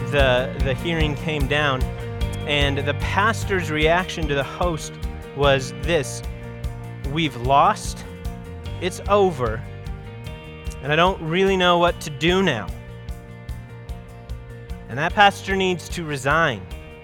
the hearing came down, and the pastor's reaction to the host was this: "We've lost, it's over, and I don't really know what to do now." And that pastor needs to resign.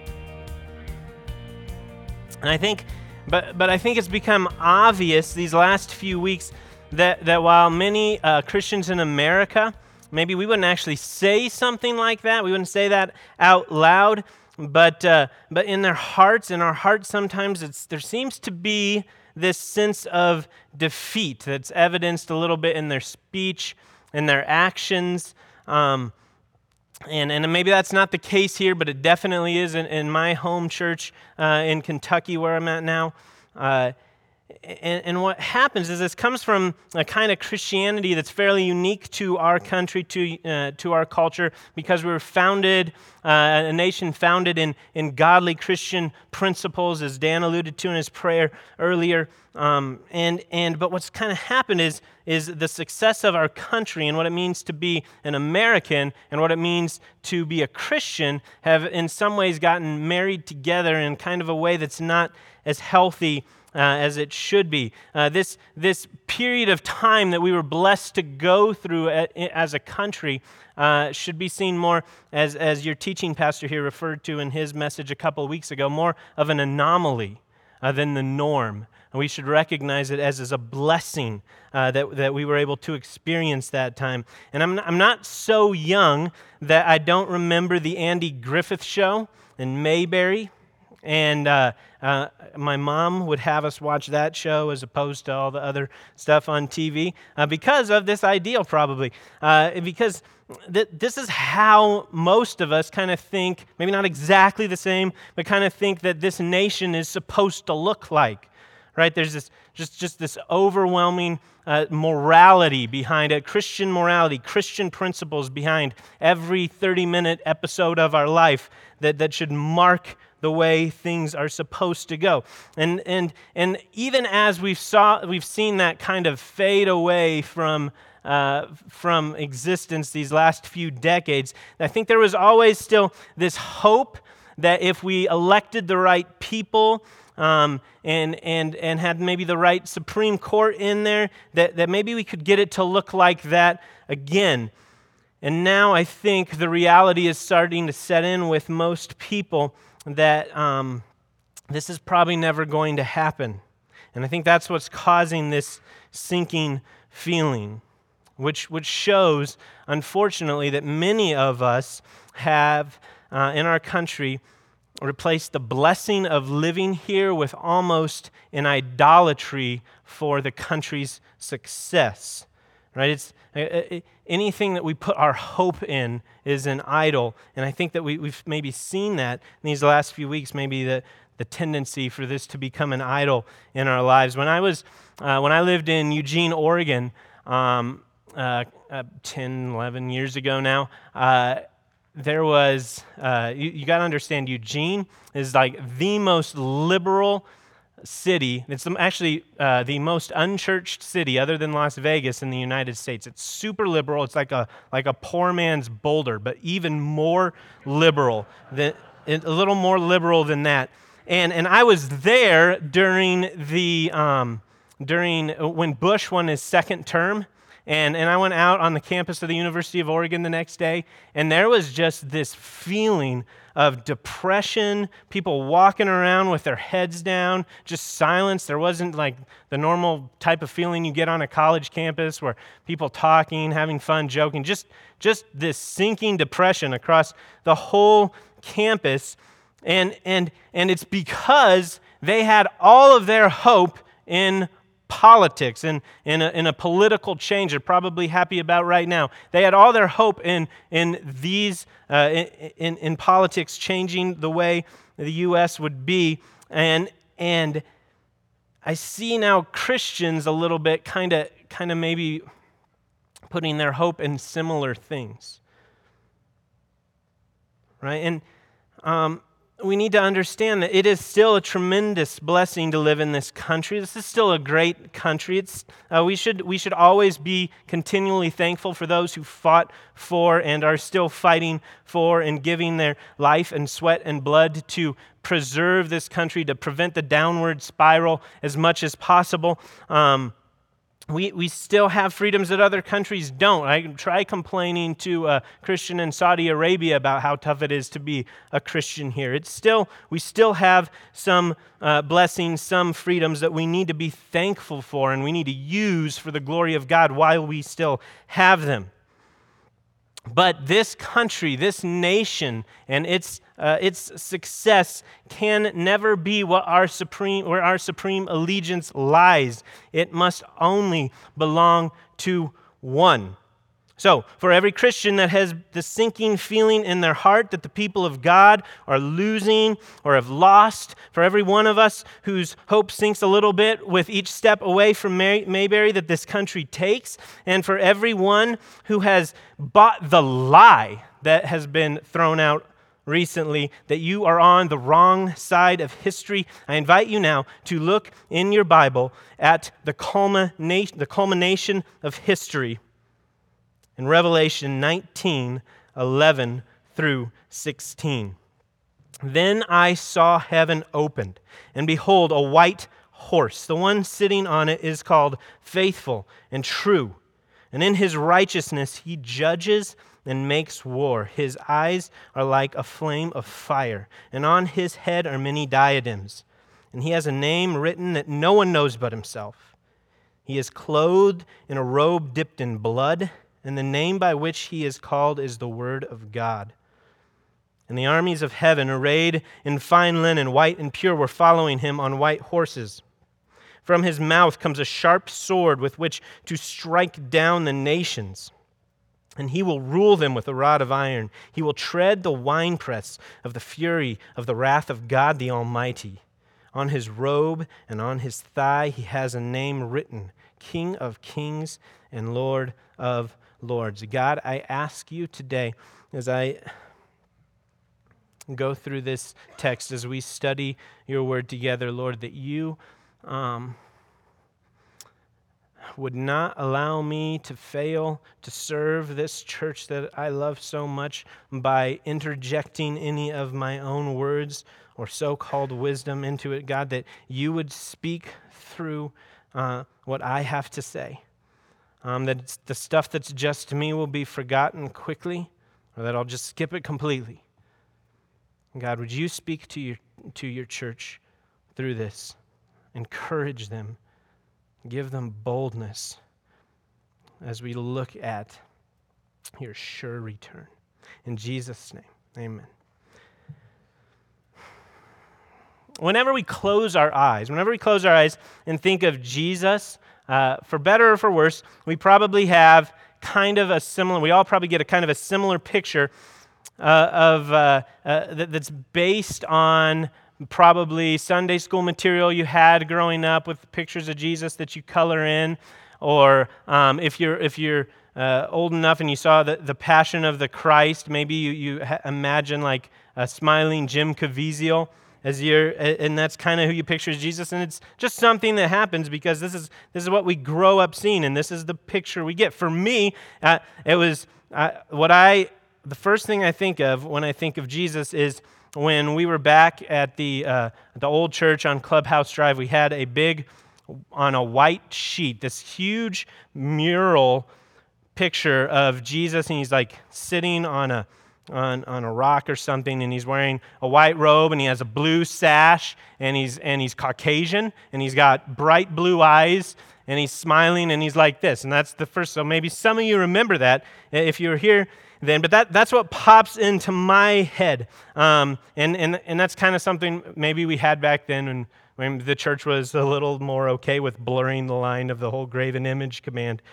And I think, but I think it's become obvious these last few weeks that while many Christians in America, maybe we wouldn't actually say something like that, we wouldn't say that out loud, but in their hearts, in our hearts, sometimes there seems to be this sense of defeat that's evidenced a little bit in their speech, in their actions. And maybe that's not the case here, but it definitely is in my home church in Kentucky where I'm at now. And what happens is this comes from a kind of Christianity that's fairly unique to our country, to our culture, because we were founded, a nation founded in godly Christian principles, as Dan alluded to in his prayer earlier. But what's kind of happened is the success of our country and what it means to be an American and what it means to be a Christian have in some ways gotten married together in kind of a way that's not as healthy as it should be. This period of time that we were blessed to go through as a country should be seen more as your teaching pastor here referred to in his message a couple of weeks ago, more of an anomaly than the norm. And we should recognize it as a blessing that we were able to experience that time. And I'm not so young that I don't remember the Andy Griffith Show in Mayberry. And my mom would have us watch that show as opposed to all the other stuff on TV because of this ideal, probably. Because this is how most of us kind of think, maybe not exactly the same, but kind of think that this nation is supposed to look like. Right? There's this just this overwhelming morality behind it, Christian morality, Christian principles behind every 30-minute episode of our life that should mark the way things are supposed to go. And even as we've seen that kind of fade away from existence these last few decades, I think there was always still this hope that if we elected the right people and had maybe the right Supreme Court in there, that maybe we could get it to look like that again. And now I think the reality is starting to set in with most people that this is probably never going to happen. And I think that's what's causing this sinking feeling, which shows, unfortunately, that many of us have, in our country, replaced the blessing of living here with almost an idolatry for the country's success. Right? It's anything that we put our hope in is an idol, and I think that we've maybe seen that in these last few weeks. Maybe the tendency for this to become an idol in our lives. When I lived in Eugene, Oregon, 10, 11 years ago now, there was you got to understand, Eugene is like the most liberal city. It's actually the most unchurched city other than Las Vegas in the United States. It's super liberal. It's like a poor man's Boulder, but even more liberal, a little more liberal than that. And I was there during when Bush won his second term. And I went out on the campus of the University of Oregon the next day, and there was just this feeling of depression, people walking around with their heads down, just silence. There wasn't like the normal type of feeling you get on a college campus where people talking, having fun, joking, just this sinking depression across the whole campus. And it's because they had all of their hope in politics and in a political change they're probably happy about right now. They had all their hope in politics changing the way the U.S. would be, and I see now Christians a little bit kind of maybe putting their hope in similar things, right? And we need to understand that it is still a tremendous blessing to live in this country. This is still a great country. We should always be continually thankful for those who fought for and are still fighting for and giving their life and sweat and blood to preserve this country, to prevent the downward spiral as much as possible. We still have freedoms that other countries don't. I try complaining to a Christian in Saudi Arabia about how tough it is to be a Christian here. We still have some blessings, some freedoms that we need to be thankful for and we need to use for the glory of God while we still have them. But this country, this nation, and its success can never be where our supreme allegiance lies. It must only belong to one. So, for every Christian that has the sinking feeling in their heart that the people of God are losing or have lost, for every one of us whose hope sinks a little bit with each step away from Mayberry that this country takes, and for everyone who has bought the lie that has been thrown out recently, that you are on the wrong side of history, I invite you now to look in your Bible at the culmination of history in Revelation 19:11 through 16. Then I saw heaven opened, and behold, a white horse. The one sitting on it is called Faithful and True, and in his righteousness he judges and makes war. His eyes are like a flame of fire, and on his head are many diadems. And he has a name written that no one knows but himself. He is clothed in a robe dipped in blood, and the name by which he is called is the Word of God. And the armies of heaven, arrayed in fine linen, white and pure, were following him on white horses. From his mouth comes a sharp sword with which to strike down the nations. And he will rule them with a rod of iron. He will tread the winepress of the fury of the wrath of God the Almighty. On his robe and on his thigh he has a name written, King of Kings and Lord of Lords. God, I ask you today, as I go through this text, as we study your word together, Lord, that you would not allow me to fail to serve this church that I love so much by interjecting any of my own words or so-called wisdom into it. God, that you would speak through what I have to say. That the stuff that's just me will be forgotten quickly, or that I'll just skip it completely. God, would you speak to your church through this? Encourage them. Give them boldness as we look at your sure return. In Jesus' name, amen. Whenever we close our eyes and think of Jesus, for better or for worse, we probably have we all probably get a kind of a similar picture that's based on probably Sunday school material you had growing up with pictures of Jesus that you color in, or if you're old enough and you saw the Passion of the Christ, maybe you imagine like a smiling Jim Caviezel and that's kind of who you picture as Jesus, and it's just something that happens because this is what we grow up seeing, and this is the picture we get. For me, the first thing I think of when I think of Jesus is when we were back at the old church on Clubhouse Drive. We had on a white sheet, this huge mural picture of Jesus, and he's like sitting on a rock or something, and he's wearing a white robe, and he has a blue sash, and he's Caucasian, and he's got bright blue eyes, and he's smiling, and he's like this. And that's the first. So maybe some of you remember that if you were here then, but that's what pops into my head, and that's kind of something maybe we had back then when the church was a little more okay with blurring the line of the whole graven image command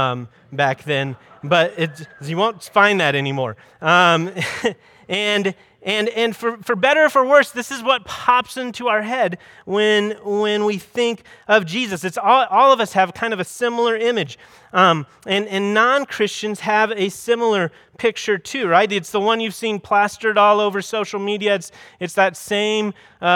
back then, but you won't find that anymore. And And for better or for worse, this is what pops into our head when we think of Jesus. It's all of us have kind of a similar image. And non-Christians have a similar picture too, right? It's the one you've seen plastered all over social media. It's that same,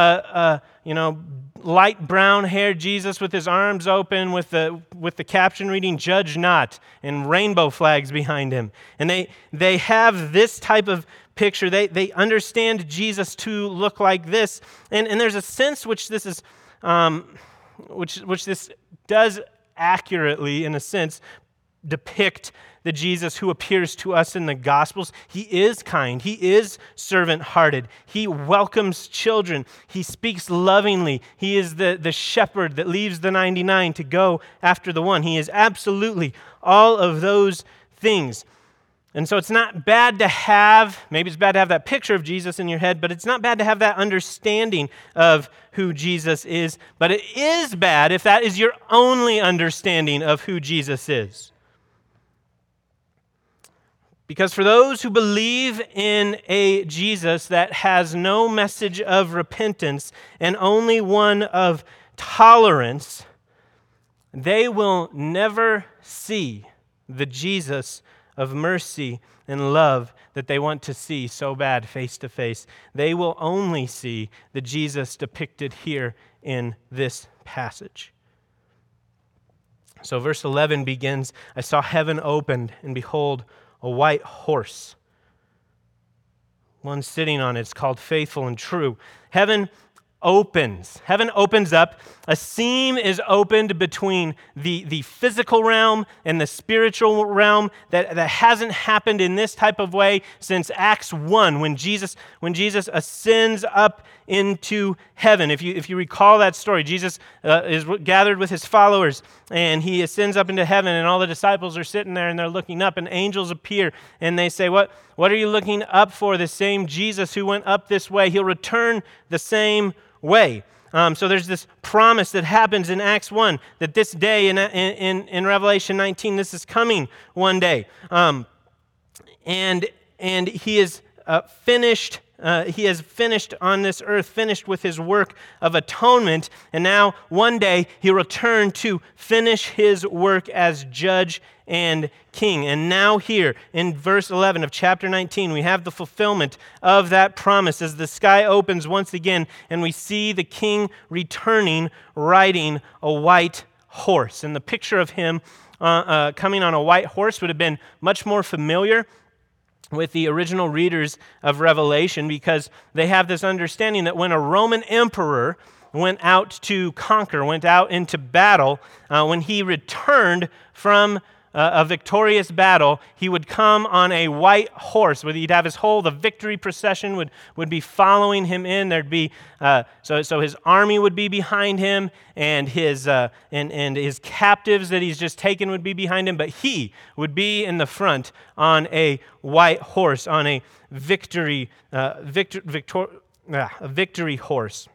light brown haired Jesus with his arms open with the caption reading, "Judge not," and rainbow flags behind him. And they have this type of picture. They understand Jesus to look like this. And there's a sense which this is, which this does accurately, in a sense, depict the Jesus who appears to us in the Gospels. He is kind. He is servant-hearted. He welcomes children. He speaks lovingly. He is the shepherd that leaves the 99 to go after the one. He is absolutely all of those things. And so it's not bad to have, maybe it's bad to have that picture of Jesus in your head, but it's not bad to have that understanding of who Jesus is. But it is bad if that is your only understanding of who Jesus is. Because for those who believe in a Jesus that has no message of repentance and only one of tolerance, they will never see the Jesus of mercy and love that they want to see so bad face to face. They will only see the Jesus depicted here in this passage. So verse 11 begins, "I saw heaven opened, and behold, a white horse. One sitting on it is called Faithful and True." Heaven opens. Heaven opens up. A seam is opened between the physical realm and the spiritual realm that hasn't happened in this type of way since Acts 1, when Jesus ascends up into heaven. If you recall that story, Jesus is gathered with his followers, and he ascends up into heaven, and all the disciples are sitting there, and they're looking up, and angels appear, and they say, What are you looking up for? The same Jesus who went up this way, he'll return the same way. So there's this promise that happens in Acts 1 that this day in Revelation 19, this is coming one day. And he is finished. He has finished on this earth, finished with his work of atonement, and now one day he'll return to finish his work as judge and king. And now here in verse 11 of chapter 19, we have the fulfillment of that promise as the sky opens once again, and we see the king returning riding a white horse. And the picture of him coming on a white horse would have been much more familiar with the original readers of Revelation, because they have this understanding that when a Roman emperor went out to conquer, went out into battle, when he returned from a victorious battle, he would come on a white horse. He'd have the victory procession would be following him in. There'd be so his army would be behind him, and his captives that he's just taken would be behind him. But he would be in the front on a white horse, on a victory horse.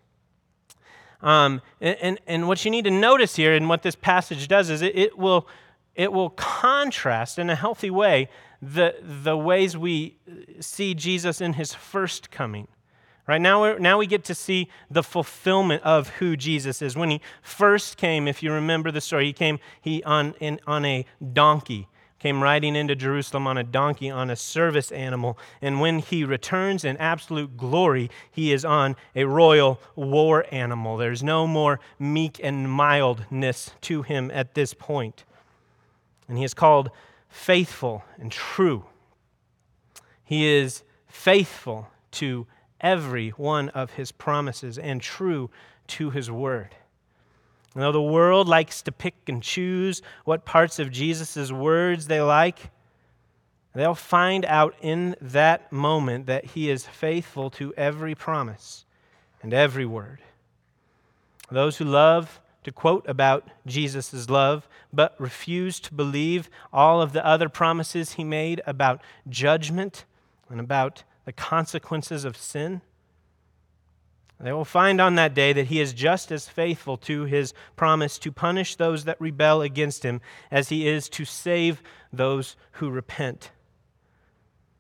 And what you need to notice here, and what this passage does, is it will contrast in a healthy way the ways we see Jesus in his first coming. Right now we get to see the fulfillment of who Jesus is. When he first came, if you remember the story, he on a donkey, came riding into Jerusalem on a donkey, on a service animal. And when he returns in absolute glory, he is on a royal war animal. There's no more meek and mildness to him at this point. And he is called Faithful and True. He is faithful to every one of his promises and true to his word. And though the world likes to pick and choose what parts of Jesus' words they like, they'll find out in that moment that he is faithful to every promise and every word. Those who love to quote about Jesus' love, but refuse to believe all of the other promises he made about judgment and about the consequences of sin, they will find on that day that he is just as faithful to his promise to punish those that rebel against him as he is to save those who repent.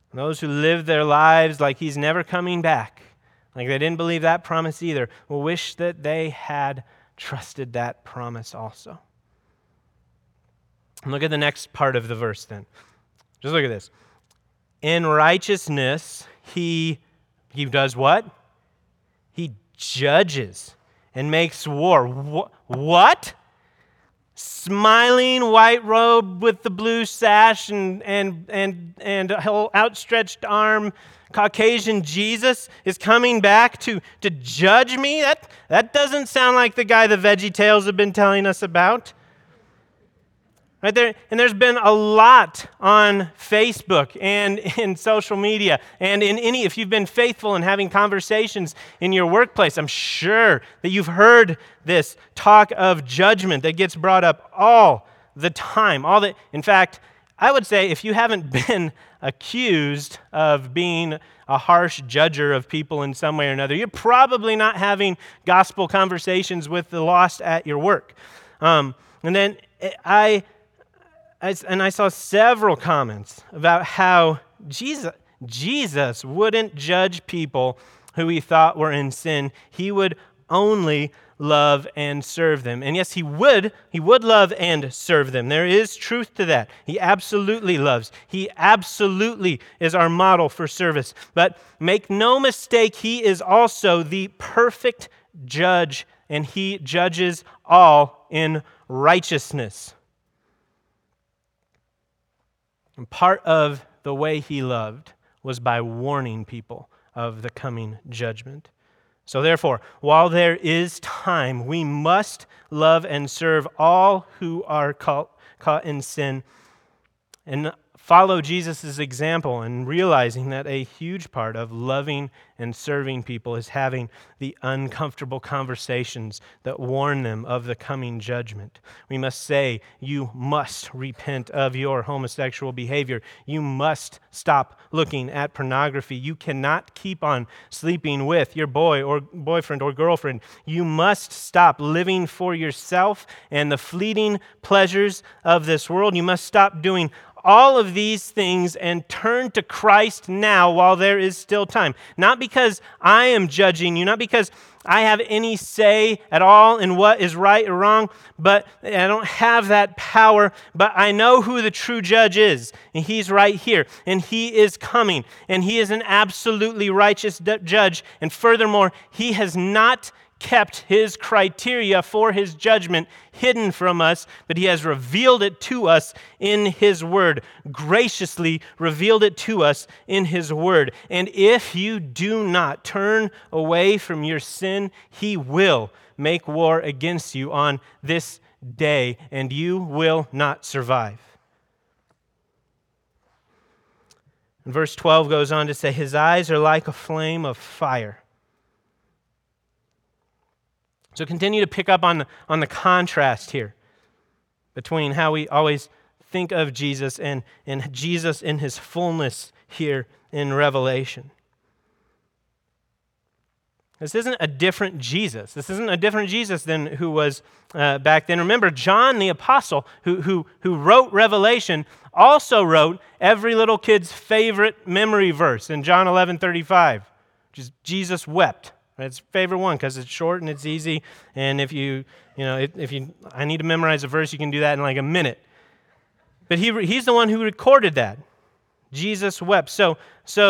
And those who live their lives like he's never coming back, like they didn't believe that promise either, will wish that they had trusted that promise also. And look at the next part of the verse then. Just look at this. In righteousness, he does what? He judges and makes war. What? Smiling white robe with the blue sash and whole outstretched arm, Caucasian Jesus is coming back to judge me? That doesn't sound like the guy the VeggieTales have been telling us about. Right there, and there's been a lot on Facebook and in social media and if you've been faithful in having conversations in your workplace, I'm sure that you've heard this talk of judgment that gets brought up all the time. In fact, I would say if you haven't been accused of being a harsh judger of people in some way or another, you're probably not having gospel conversations with the lost at your work. And then I saw several comments about how Jesus wouldn't judge people who he thought were in sin. He would only love and serve them. And yes, he would love and serve them. There is truth to that. He absolutely loves. He absolutely is our model for service. But make no mistake, he is also the perfect judge, and he judges all in righteousness. And part of the way he loved was by warning people of the coming judgment. So therefore, while there is time, we must love and serve all who are caught in sin and follow Jesus' example and realizing that a huge part of loving and serving people is having the uncomfortable conversations that warn them of the coming judgment. We must say, you must repent of your homosexual behavior. You must stop looking at pornography. You cannot keep on sleeping with your boyfriend or girlfriend. You must stop living for yourself and the fleeting pleasures of this world. You must stop doing all of these things and turn to Christ now while there is still time. Not because I am judging you, not because I have any say at all in what is right or wrong, but I don't have that power, but I know who the true judge is, and he's right here, and he is coming, and he is an absolutely righteous judge, and furthermore, he has not kept his criteria for his judgment hidden from us, but he has revealed it to us in his word, graciously revealed it to us in his word. And if you do not turn away from your sin, he will make war against you on this day, and you will not survive. And verse 12 goes on to say, his eyes are like a flame of fire. So continue to pick up on the contrast here between how we always think of Jesus and Jesus in his fullness here in Revelation. This isn't a different Jesus. This isn't a different Jesus than who was back then. Remember, John the apostle, who wrote Revelation, also wrote every little kid's favorite memory verse in John 11:35, which is Jesus wept. It's favorite one because it's short and it's easy. And if I need to memorize a verse, you can do that in like a minute. But he's the one who recorded that. Jesus wept. So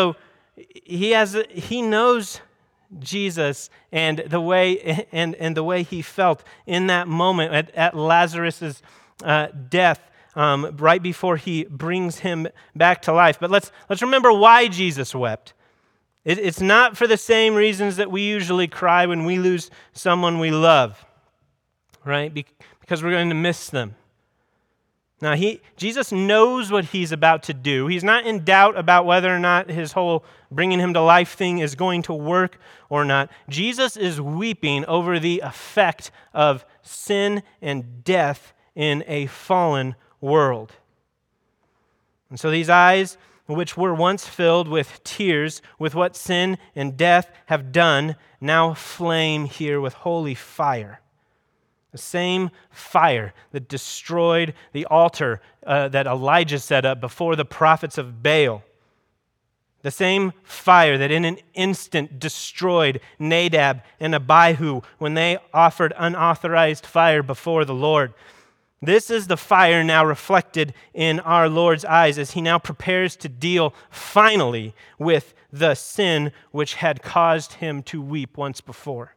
he knows Jesus and the way and the way he felt in that moment at Lazarus's death, right before he brings him back to life. But let's remember why Jesus wept. It's not for the same reasons that we usually cry when we lose someone we love, right? Because we're going to miss them. Now, Jesus knows what he's about to do. He's not in doubt about whether or not his whole bringing him to life thing is going to work or not. Jesus is weeping over the effect of sin and death in a fallen world. And so these eyes, which were once filled with tears, with what sin and death have done, now flame here with holy fire. The same fire that destroyed the altar that Elijah set up before the prophets of Baal. The same fire that in an instant destroyed Nadab and Abihu when they offered unauthorized fire before the Lord. This is the fire now reflected in our Lord's eyes as he now prepares to deal finally with the sin which had caused him to weep once before.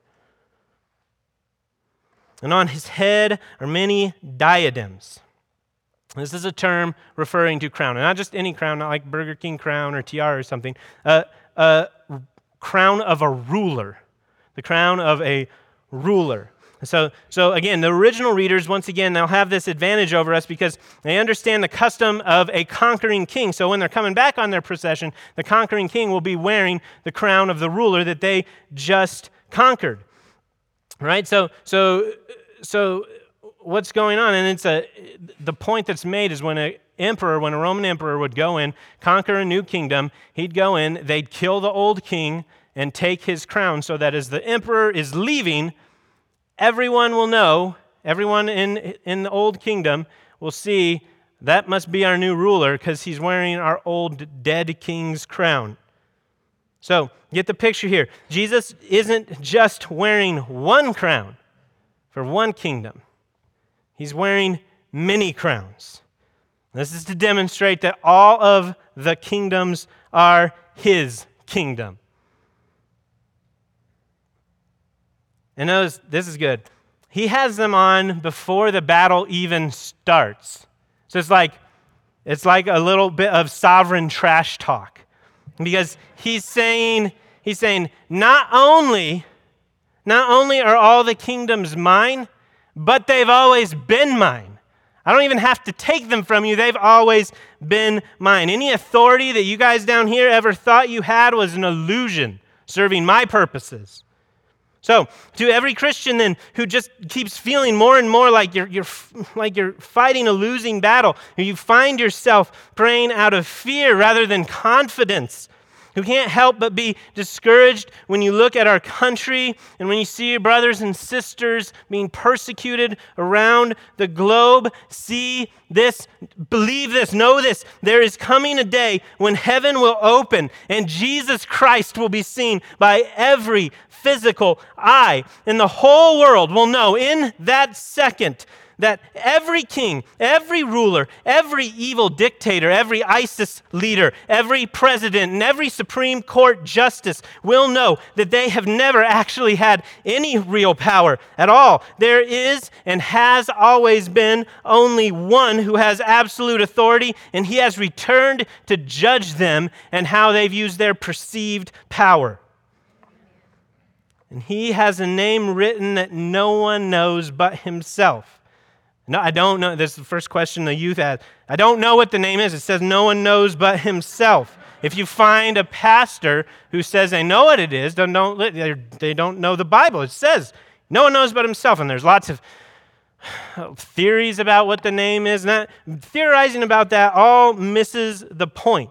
And on his head are many diadems. This is a term referring to crown, and not just any crown, not like Burger King crown or tiara or something. A crown of a ruler, the crown of a ruler. So again, the original readers, once again, they'll have this advantage over us because they understand the custom of a conquering king. So when they're coming back on their procession, the conquering king will be wearing the crown of the ruler that they just conquered. Right? So what's going on? And the point that's made is when a Roman emperor would go in, conquer a new kingdom, he'd go in, they'd kill the old king and take his crown so that as the emperor is leaving, everyone will know, everyone in the old kingdom will see that must be our new ruler because he's wearing our old dead king's crown. So get the picture here. Jesus isn't just wearing one crown for one kingdom. He's wearing many crowns. This is to demonstrate that all of the kingdoms are his kingdom. And notice, this is good. He has them on before the battle even starts. So it's like a little bit of sovereign trash talk. Because he's saying, not only are all the kingdoms mine, but they've always been mine. I don't even have to take them from you. They've always been mine. Any authority that you guys down here ever thought you had was an illusion serving my purposes. So, to every Christian then who just keeps feeling more and more like you're fighting a losing battle, or you find yourself praying out of fear rather than confidence, who can't help but be discouraged when you look at our country and when you see your brothers and sisters being persecuted around the globe, see this, believe this, know this. There is coming a day when heaven will open and Jesus Christ will be seen by every physical eye, and the whole world will know in that second that every king, every ruler, every evil dictator, every ISIS leader, every president, and every Supreme Court justice will know that they have never actually had any real power at all. There is and has always been only one who has absolute authority, and he has returned to judge them and how they've used their perceived power. And he has a name written that no one knows but himself. No, I don't know. This is the first question the youth asked. I don't know what the name is. It says no one knows but himself. If you find a pastor who says they know what it is, they don't know the Bible. It says no one knows but himself. And there's lots of theories about what the name is. And theorizing about that all misses the point.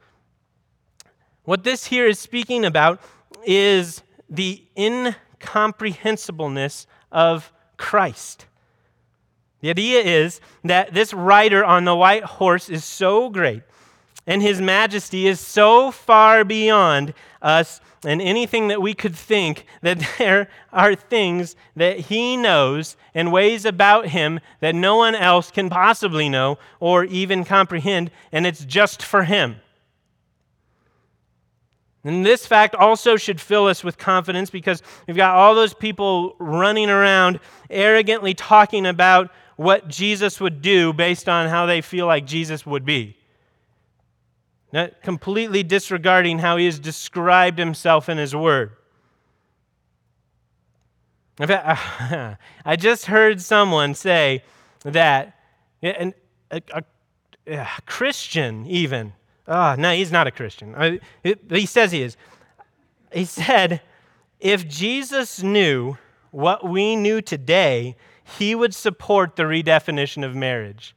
What this here is speaking about is the incomprehensibleness of Christ. The idea is that this rider on the white horse is so great, and his majesty is so far beyond us and anything that we could think, that there are things that he knows and ways about him that no one else can possibly know or even comprehend, and it's just for him. And this fact also should fill us with confidence because we've got all those people running around arrogantly talking about what Jesus would do based on how they feel like Jesus would be. Not completely disregarding how he has described himself in his word. In fact, I just heard someone say that a Christian even, no, he's not a Christian. He says he is. He said, if Jesus knew what we knew today, he would support the redefinition of marriage.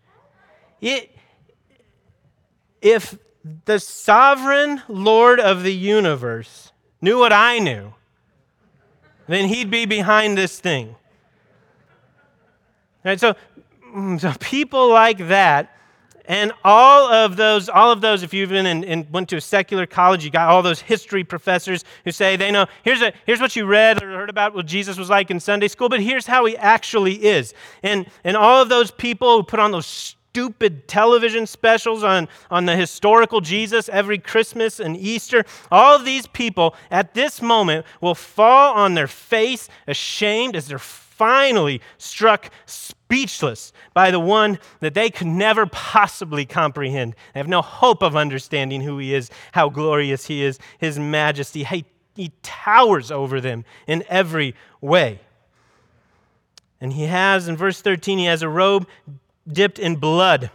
If the sovereign Lord of the universe knew what I knew, then he'd be behind this thing. Right, so people like that, And all of those, if you've been and went to a secular college, you got all those history professors who say they know, here's what you read or heard about what Jesus was like in Sunday school, but here's how he actually is. And all of those people who put on those stupid television specials on the historical Jesus every Christmas and Easter, all of these people at this moment will fall on their face ashamed as they're finally struck speechless by the one that they could never possibly comprehend. They have no hope of understanding who he is, how glorious he is, his majesty. He towers over them in every way. And he has, in verse 13, he has a robe dipped in blood.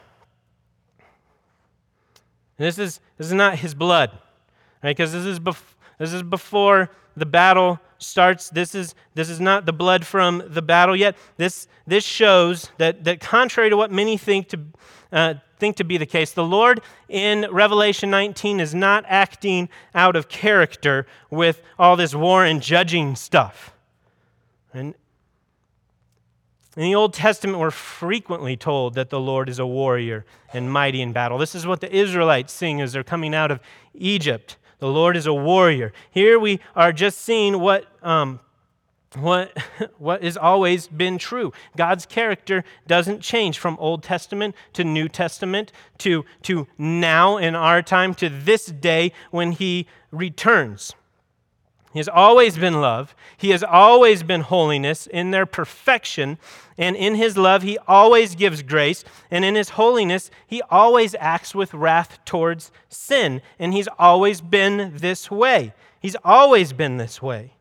And this is not his blood, right? Because this is before the battle starts. This is not the blood from the battle yet. This shows that contrary to what many think to be the case, the Lord in Revelation 19 is not acting out of character with all this war and judging stuff. And in the Old Testament, we're frequently told that the Lord is a warrior and mighty in battle. This is what the Israelites sing as they're coming out of Egypt. The Lord is a warrior. Here we are just seeing what has always been true. God's character doesn't change from Old Testament to New Testament to now in our time to this day when he returns. He has always been love. He has always been holiness in their perfection. And in his love, he always gives grace. And in his holiness, he always acts with wrath towards sin. And he's always been this way. He's always been this way.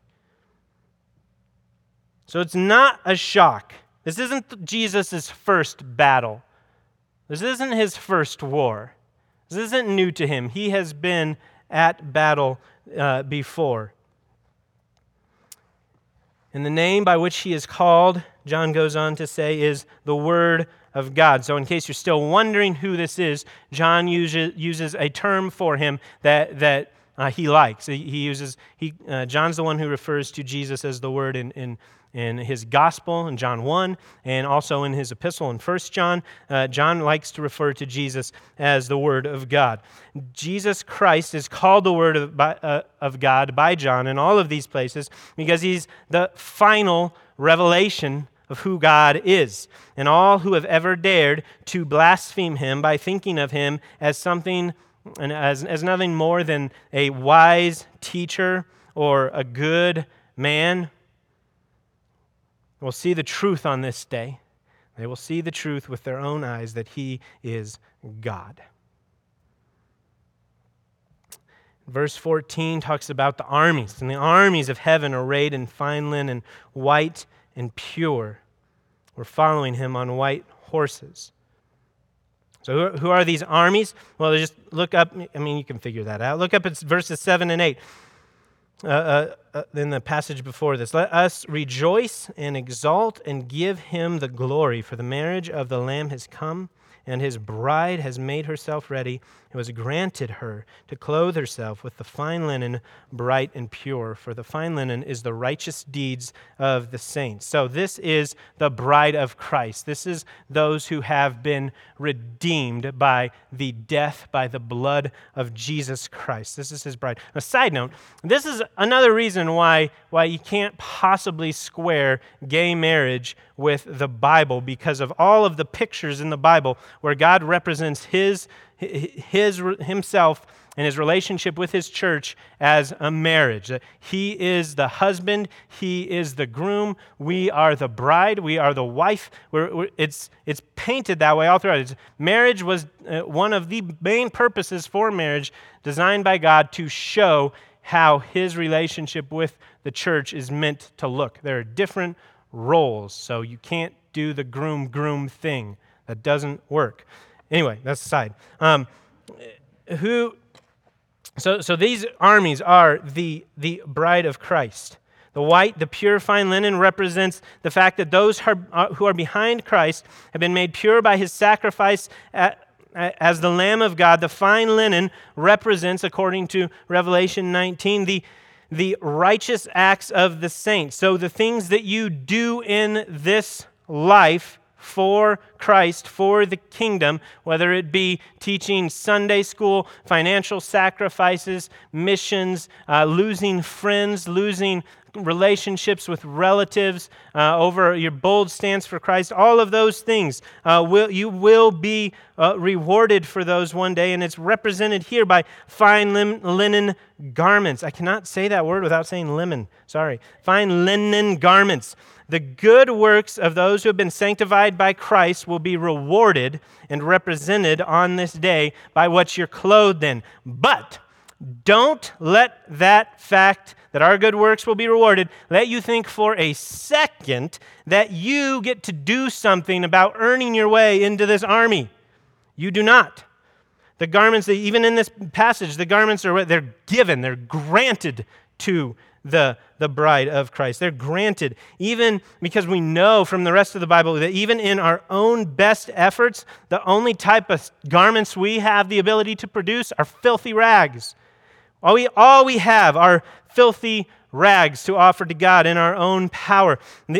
So it's not a shock. This isn't Jesus' first battle. This isn't his first war. This isn't new to him. He has been at battle before. And the name by which he is called, John goes on to say, is the Word of God. So in case you're still wondering who this is, John uses a term for him that he likes. John's the one who refers to Jesus as the Word in his gospel in John 1, and also in his epistle in 1 John. John likes to refer to Jesus as the Word of God. Jesus Christ is called the Word of God by John in all of these places because he's the final revelation of who God is. And all who have ever dared to blaspheme him by thinking of him as something and as nothing more than a wise teacher or a good man will see the truth on this day. They will see the truth with their own eyes that he is God. Verse 14 talks about the armies, and the armies of heaven arrayed in fine linen, white and pure, were following him on white horses. So who are these armies? Well, just look up, you can figure that out. Look up at verses 7 and 8. In the passage before this, let us rejoice and exult and give him the glory, for the marriage of the Lamb has come, and his bride has made herself ready. It was granted her to clothe herself with the fine linen, bright and pure, for the fine linen is the righteous deeds of the saints. So this is the bride of Christ. This is those who have been redeemed by the death, by the blood of Jesus Christ. This is his bride. A side note, this is another reason why you can't possibly square gay marriage with the Bible, because of all of the pictures in the Bible where God represents himself and his relationship with his church as a marriage. He is the husband. He is the groom. We are the bride. We are the wife. It's painted that way all throughout. Marriage was one of the main purposes for marriage, designed by God to show how his relationship with the church is meant to look. There are different roles, so you can't do the groom thing. That doesn't work. Anyway, that's aside. So these armies are the bride of Christ. The white, the pure fine linen represents the fact that those who are behind Christ have been made pure by his sacrifice as the Lamb of God. The fine linen represents, according to Revelation 19, the righteous acts of the saints. So the things that you do in this life for Christ, for the kingdom, whether it be teaching Sunday school, financial sacrifices, missions, losing friends, losing relationships with relatives, over your bold stance for Christ, all of those things, you will be rewarded for those one day, and it's represented here by fine linen garments. I cannot say that word without saying lemon. Sorry. Fine linen garments. The good works of those who have been sanctified by Christ will be rewarded and represented on this day by what you're clothed in. But don't let that fact that our good works will be rewarded let you think for a second that you get to do something about earning your way into this army. You do not. The garments, even in this passage, the garments they're given, they're granted to the bride of Christ. They're granted, even because we know from the rest of the Bible that even in our own best efforts, the only type of garments we have the ability to produce are filthy rags. All we have are filthy rags to offer to God in our own power.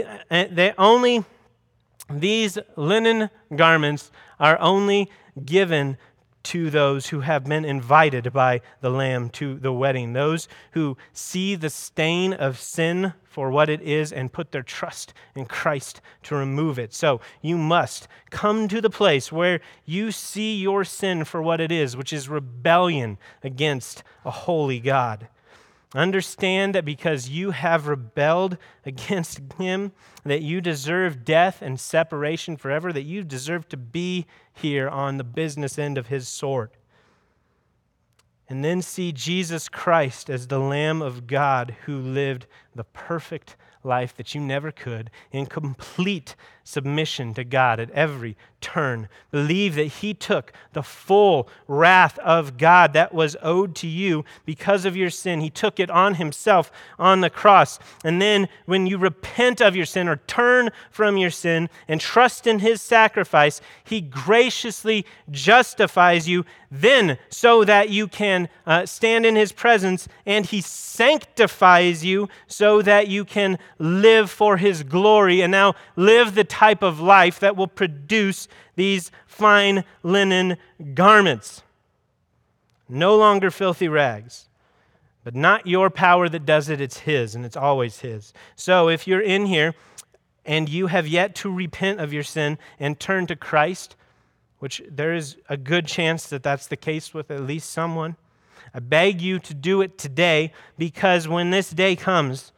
These linen garments are only given to those who have been invited by the Lamb to the wedding, those who see the stain of sin for what it is and put their trust in Christ to remove it. So you must come to the place where you see your sin for what it is, which is rebellion against a holy God. Understand that because you have rebelled against Him, that you deserve death and separation forever, that you deserve to be here on the business end of His sword. And then see Jesus Christ as the Lamb of God who lived the perfect life that you never could, in complete submission to God at every turn. Believe that He took the full wrath of God that was owed to you because of your sin. He took it on Himself on the cross. And then when you repent of your sin or turn from your sin and trust in His sacrifice, He graciously justifies you then so that you can stand in His presence, and He sanctifies you so that you can live for His glory and now live the type of life that will produce these fine linen garments. No longer filthy rags, but not your power that does it, it's His, and it's always His. So if you're in here and you have yet to repent of your sin and turn to Christ, which there is a good chance that that's the case with at least someone, I beg you to do it today, because when this day comes,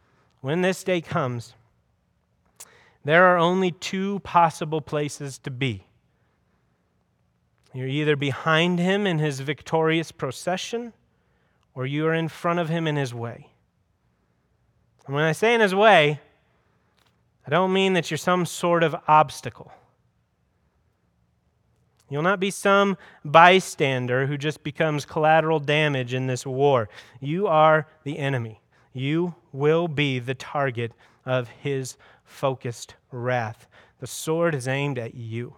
there are only two possible places to be. You're either behind Him in His victorious procession, or you are in front of Him in His way. And when I say in His way, I don't mean that you're some sort of obstacle. You'll not be some bystander who just becomes collateral damage in this war. You are the enemy. You will be the target of His focused wrath. The sword is aimed at you.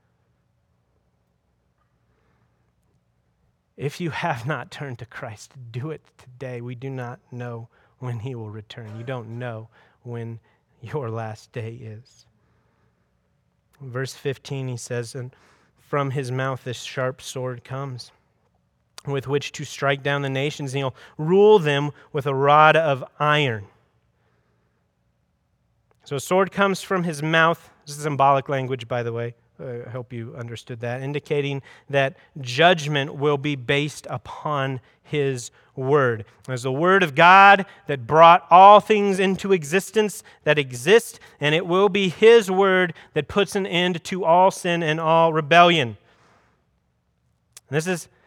If you have not turned to Christ, do it today. We do not know when He will return. You don't know when your last day is. In verse 15, he says, "And from His mouth this sharp sword comes, with which to strike down the nations, and He'll rule them with a rod of iron." So a sword comes from His mouth. This is symbolic language, by the way. I hope you understood that, indicating that judgment will be based upon His word. There's the word of God that brought all things into existence that exist, and it will be His word that puts an end to all sin and all rebellion. This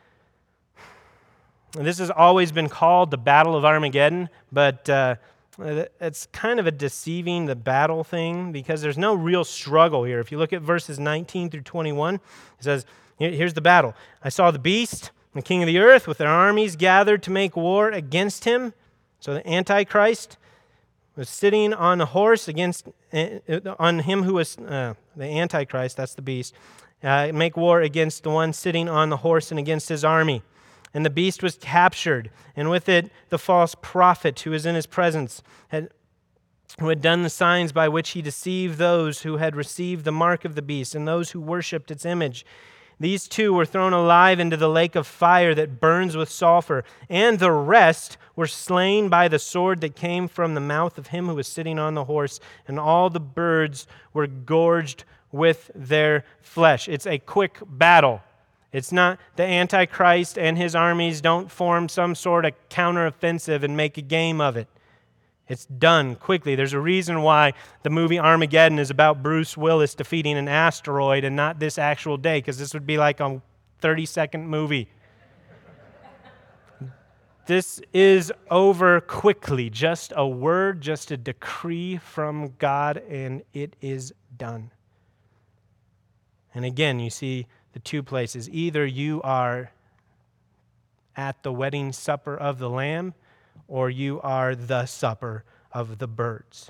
has always been called the Battle of Armageddon, but it's kind of a deceiving, the battle thing, because there's no real struggle here. If you look at verses 19 through 21, it says, here's the battle. "I saw the beast, the king of the earth, with their armies gathered to make war against him." So the Antichrist was sitting on a horse on him who was the Antichrist, that's the beast, make war against the one sitting on the horse and against his army. And the beast was captured, and with it the false prophet who was in his presence who had done the signs by which he deceived those who had received the mark of the beast and those who worshipped its image. These two were thrown alive into the lake of fire that burns with sulfur, and the rest were slain by the sword that came from the mouth of him who was sitting on the horse, and all the birds were gorged with their flesh. It's a quick battle. It's not the Antichrist and his armies don't form some sort of counteroffensive and make a game of it. It's done quickly. There's a reason why the movie Armageddon is about Bruce Willis defeating an asteroid and not this actual day, because this would be like a 30-second movie. This is over quickly. Just a word, just a decree from God, and it is done. And again, you see the two places. Either you are at the wedding supper of the Lamb, or you are the supper of the birds.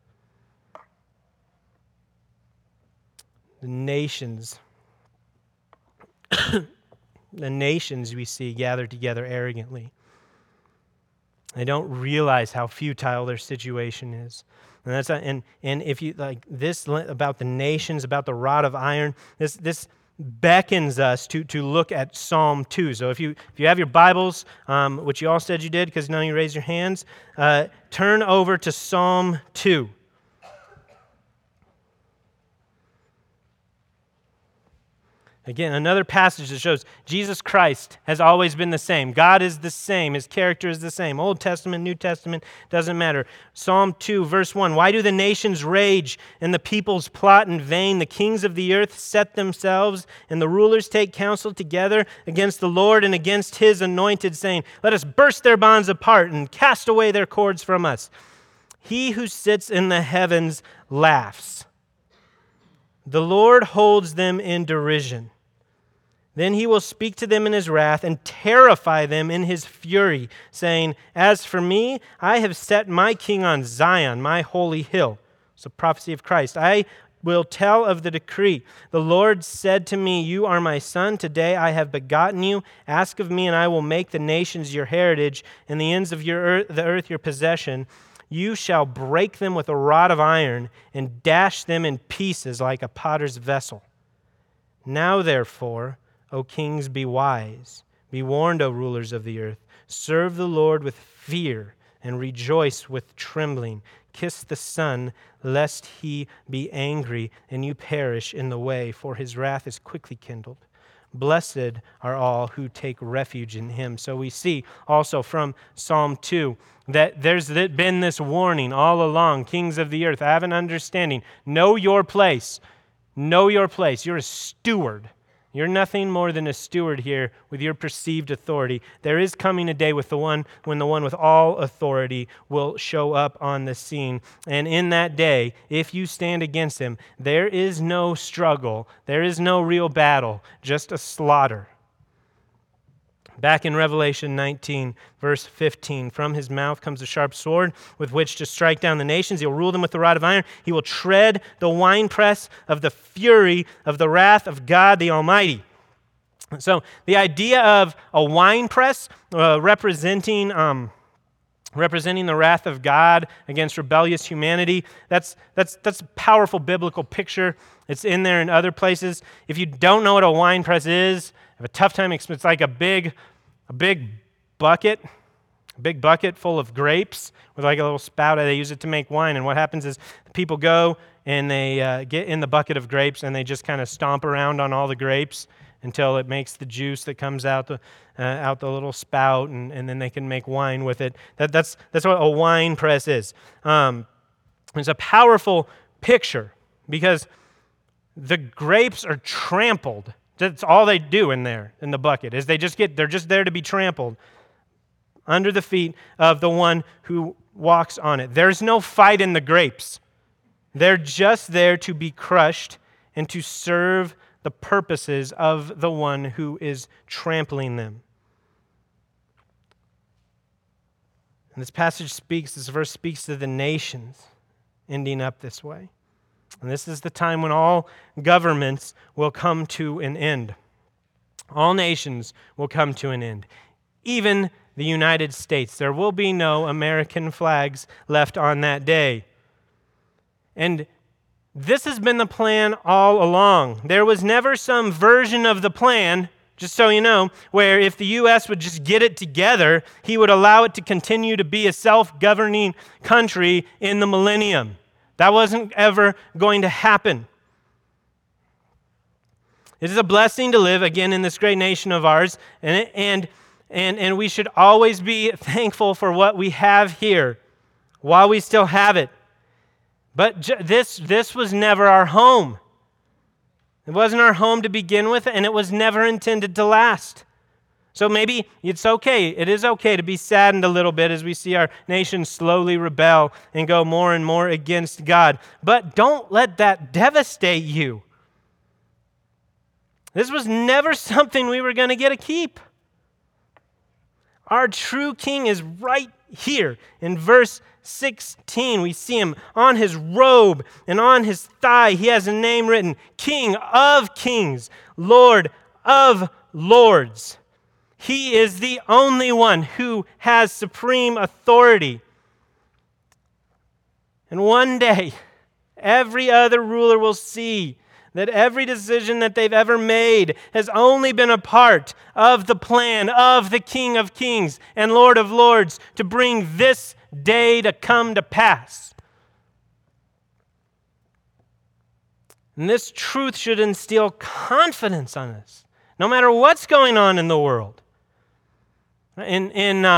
The nations we see gathered together arrogantly. They don't realize how futile their situation is. And if you like this about the nations, about the rod of iron, this beckons us to look at Psalm 2. So if you have your Bibles, which you all said you did because none of you raised your hands, turn over to Psalm 2. Again, another passage that shows Jesus Christ has always been the same. God is the same. His character is the same. Old Testament, New Testament, doesn't matter. Psalm 2, verse 1. Why do the nations rage and the peoples plot in vain? The kings of the earth set themselves and the rulers take counsel together against the Lord and against his anointed, saying, let us burst their bonds apart and cast away their cords from us. He who sits in the heavens laughs. The Lord holds them in derision. Then he will speak to them in his wrath and terrify them in his fury, saying, as for me, I have set my king on Zion, my holy hill. It's a prophecy of Christ. I will tell of the decree. The Lord said to me, you are my son. Today I have begotten you. Ask of me, and I will make the nations your heritage and the ends of the earth your possession. You shall break them with a rod of iron and dash them in pieces like a potter's vessel. Now, therefore, O kings, be wise. Be warned, O rulers of the earth. Serve the Lord with fear and rejoice with trembling. Kiss the Son, lest he be angry and you perish in the way, for his wrath is quickly kindled. Blessed are all who take refuge in him. So we see also from Psalm 2 that there's been this warning all along. Kings of the earth, have an understanding. Know your place. Know your place. You're a steward. You're nothing more than a steward here with your perceived authority. There is coming a day when the one with all authority will show up on the scene. And in that day, if you stand against him, there is no struggle. There is no real battle, just a slaughter. Back in Revelation 19, verse 15, from his mouth comes a sharp sword with which to strike down the nations. He'll rule them with the rod of iron. He will tread the winepress of the fury of the wrath of God the Almighty. So the idea of a winepress representing the wrath of God against rebellious humanity, that's a powerful biblical picture. It's in there in other places. If you don't know what a winepress is, I have a tough time. It's like a big bucket full of grapes with like a little spout. They use it to make wine. And what happens is people go and they get in the bucket of grapes and they just kind of stomp around on all the grapes until it makes the juice that comes out the little spout, and then they can make wine with it. That's what a wine press is. It's a powerful picture because the grapes are trampled. That's all they do in there, in the bucket, is they're just there to be trampled under the feet of the one who walks on it. There's no fight in the grapes. They're just there to be crushed and to serve the purposes of the one who is trampling them. And this verse speaks to the nations ending up this way. And this is the time when all governments will come to an end. All nations will come to an end. Even the United States. There will be no American flags left on that day. And this has been the plan all along. There was never some version of the plan, just so you know, where if the U.S. would just get it together, he would allow it to continue to be a self-governing country in the millennium. That wasn't ever going to happen. It is a blessing to live, again, in this great nation of ours, and we should always be thankful for what we have here while we still have it. But this was never our home. It wasn't our home to begin with, and it was never intended to last. So maybe it's okay. It is okay to be saddened a little bit as we see our nation slowly rebel and go more and more against God. But don't let that devastate you. This was never something we were going to get to keep. Our true king is right here in verse 16. We see him on his robe and on his thigh. He has a name written, King of Kings, Lord of Lords. He is the only one who has supreme authority. And one day, every other ruler will see that every decision that they've ever made has only been a part of the plan of the King of Kings and Lord of Lords to bring this day to come to pass. And this truth should instill confidence on us, no matter what's going on in the world. In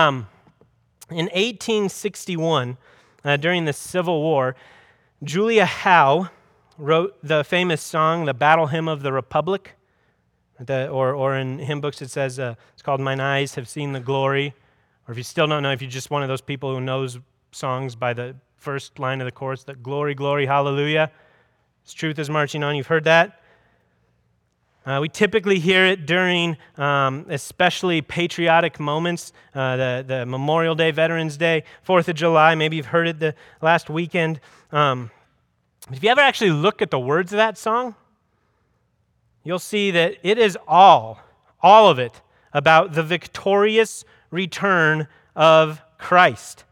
1861, during the Civil War, Julia Howe wrote the famous song, the Battle Hymn of the Republic, or in hymn books it says, it's called Mine Eyes Have Seen the Glory. Or if you still don't know, if you're just one of those people who knows songs by the first line of the chorus, that glory, glory, hallelujah, His truth is marching on. You've heard that? We typically hear it during especially patriotic moments, the Memorial Day, Veterans Day, 4th of July. Maybe you've heard it the last weekend. If you ever actually look at the words of that song, you'll see that it is all of it, about the victorious return of Christ.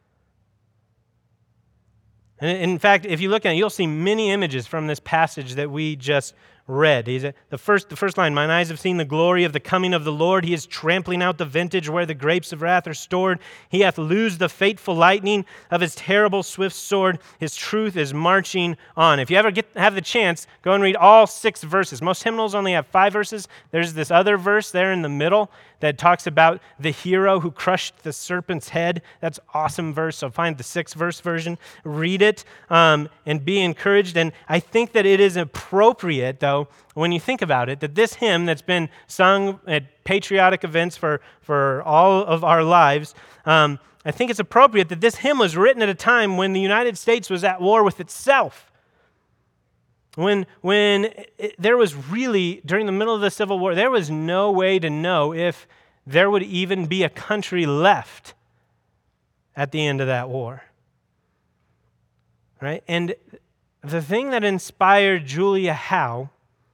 And in fact, if you look at it, you'll see many images from this passage that we just read. The first line, mine eyes have seen the glory of the coming of the Lord. He is trampling out the vintage where the grapes of wrath are stored. He hath loosed the fateful lightning of his terrible swift sword. His truth is marching on. If you ever have the chance, go and read all 6 verses. Most hymnals only have 5 verses. There's this other verse there in the middle that talks about the hero who crushed the serpent's head. That's an awesome verse. So find the 6-verse version, read it, and be encouraged. And I think that it is appropriate, though, when you think about it, that this hymn that's been sung at patriotic events for all of our lives, I think it's appropriate that this hymn was written at a time when the United States was at war with itself. When there was really, during the middle of the Civil War, there was no way to know if there would even be a country left at the end of that war. Right? And the thing that inspired Julia Howe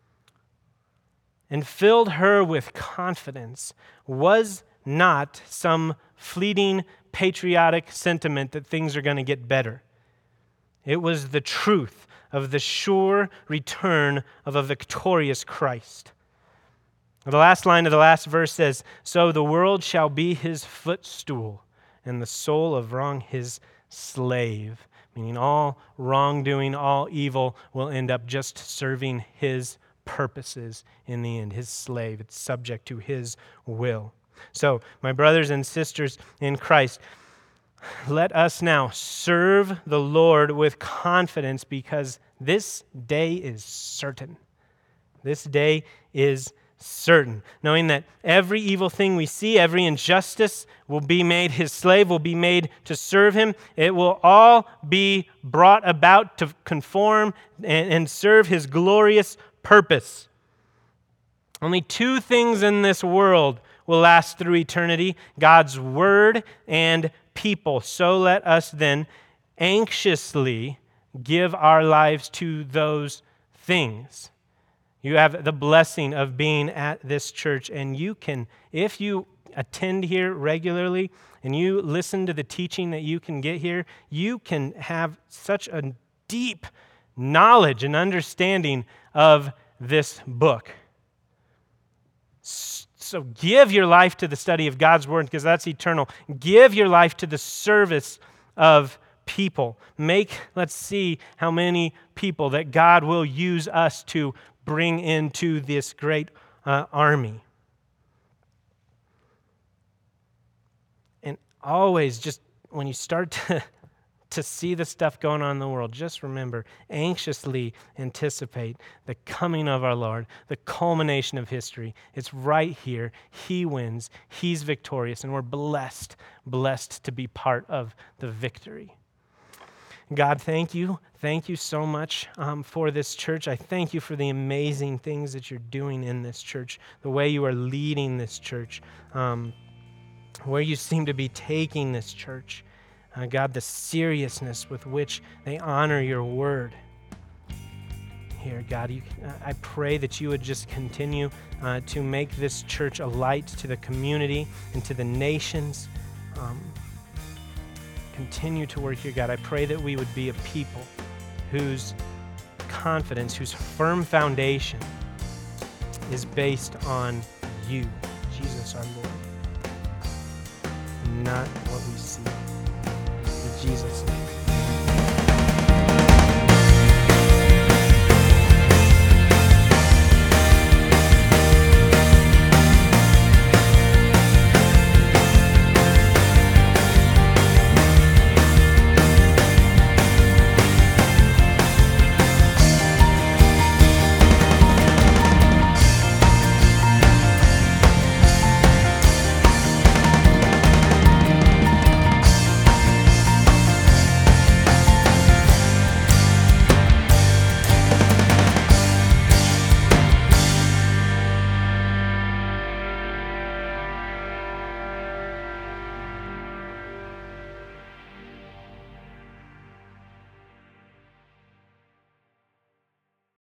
and filled her with confidence was not some fleeting patriotic sentiment that things are going to get better. It was the truth of the sure return of a victorious Christ. The last line of the last verse says, so the world shall be his footstool, and the soul of wrong his slave. Meaning all wrongdoing, all evil will end up just serving his purposes in the end, his slave. It's subject to his will. So, my brothers and sisters in Christ, let us now serve the Lord with confidence, because this day is certain. This day is certain, knowing that every evil thing we see, every injustice will be made his slave, will be made to serve him. It will all be brought about to conform and serve his glorious purpose. Only 2 things in this world will last through eternity: God's word and people. So let us then anxiously give our lives to those things. You have the blessing of being at this church, and you can, if you attend here regularly and you listen to the teaching that you can get here, you can have such a deep knowledge and understanding of this book. So give your life to the study of God's Word because that's eternal. Give your life to the service of people. Let's see how many people that God will use us to bring into this great army. And always, just when you start to see the stuff going on in the world, just remember, anxiously anticipate the coming of our Lord, the culmination of history. It's right here. He wins. He's victorious, and we're blessed to be part of the victory. God, thank you. Thank you so much for this church. I thank you for the amazing things that you're doing in this church, the way you are leading this church, where you seem to be taking this church. God, the seriousness with which they honor your word. Here, God, I pray that you would just continue to make this church a light to the community and to the nations. Continue to work here, God. I pray that we would be a people whose confidence, whose firm foundation is based on you, Jesus our Lord, not what we see. In Jesus' name.